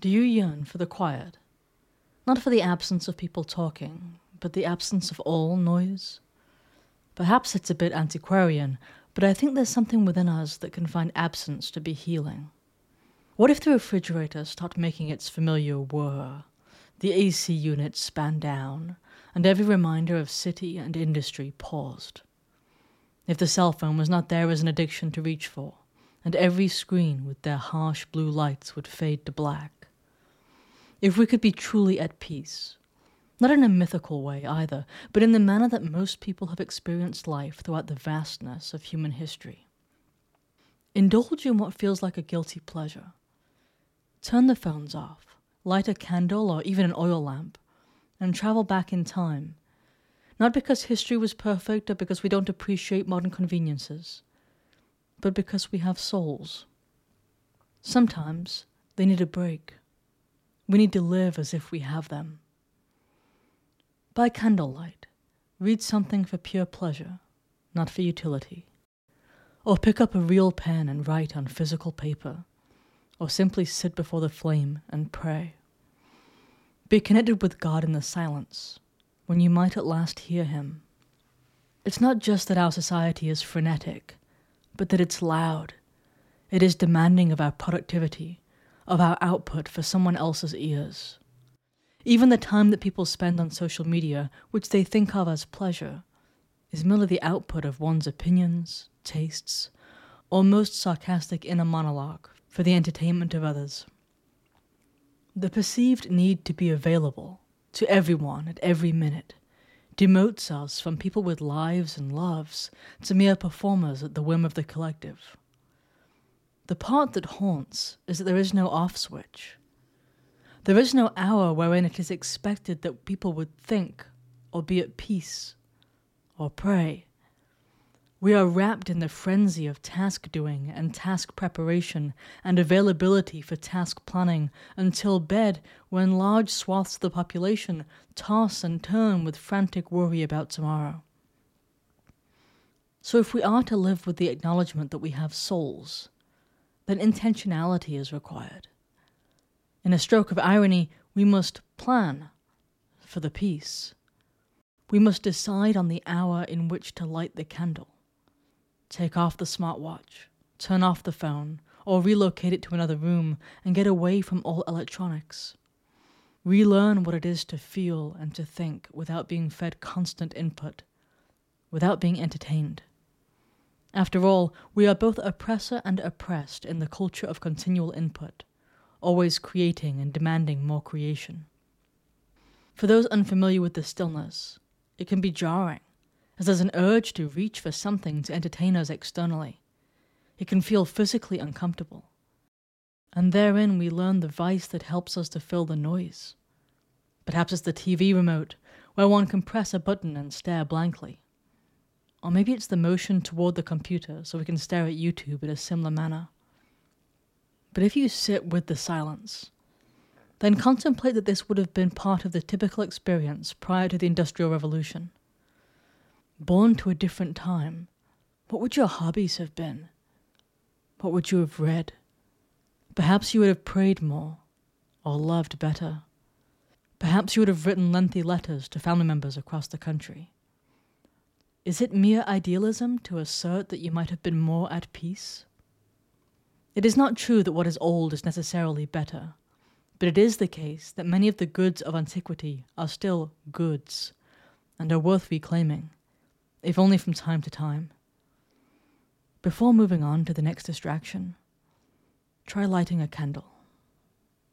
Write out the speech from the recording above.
Do you yearn for the quiet? Not for the absence of people talking, but the absence of all noise? Perhaps it's a bit antiquarian, but I think there's something within us that can find absence to be healing. What if the refrigerator stopped making its familiar whir, the AC unit span down, and every reminder of city and industry paused? If the cell phone was not there as an addiction to reach for, and every screen with their harsh blue lights would fade to black? If we could be truly at peace, not in a mythical way either, but in the manner that most people have experienced life throughout the vastness of human history. Indulge in what feels like a guilty pleasure. Turn the phones off, light a candle or even an oil lamp, and travel back in time, not because history was perfect or because we don't appreciate modern conveniences, but because we have souls. Sometimes they need a break. We need to live as if we have them. By candlelight, read something for pure pleasure, not for utility. Or pick up a real pen and write on physical paper, or simply sit before the flame and pray. Be connected with God in the silence, when you might at last hear him. It's not just that our society is frenetic, but that it's loud. It is demanding of our productivity, of our output for someone else's ears. Even the time that people spend on social media, which they think of as pleasure, is merely the output of one's opinions, tastes, or most sarcastic inner monologue for the entertainment of others. The perceived need to be available to everyone at every minute demotes us from people with lives and loves to mere performers at the whim of the collective. The part that haunts is that there is no off switch. There is no hour wherein it is expected that people would think, or be at peace, or pray. We are wrapped in the frenzy of task doing and task preparation and availability for task planning until bed, when large swaths of the population toss and turn with frantic worry about tomorrow. So if we are to live with the acknowledgement that we have souls, then intentionality is required. In a stroke of irony, we must plan for the peace. We must decide on the hour in which to light the candle. Take off the smartwatch, turn off the phone, or relocate it to another room and get away from all electronics. Relearn what it is to feel and to think without being fed constant input, without being entertained. After all, we are both oppressor and oppressed in the culture of continual input, always creating and demanding more creation. For those unfamiliar with the stillness, it can be jarring, as there's an urge to reach for something to entertain us externally. It can feel physically uncomfortable. And therein we learn the vice that helps us to fill the noise. Perhaps it's the TV remote, where one can press a button and stare blankly. Or maybe it's the motion toward the computer so we can stare at YouTube in a similar manner. But if you sit with the silence, then contemplate that this would have been part of the typical experience prior to the Industrial Revolution. Born to a different time, what would your hobbies have been? What would you have read? Perhaps you would have prayed more, or loved better. Perhaps you would have written lengthy letters to family members across the country. Is it mere idealism to assert that you might have been more at peace? It is not true that what is old is necessarily better, but it is the case that many of the goods of antiquity are still goods, and are worth reclaiming, if only from time to time. Before moving on to the next distraction, try lighting a candle.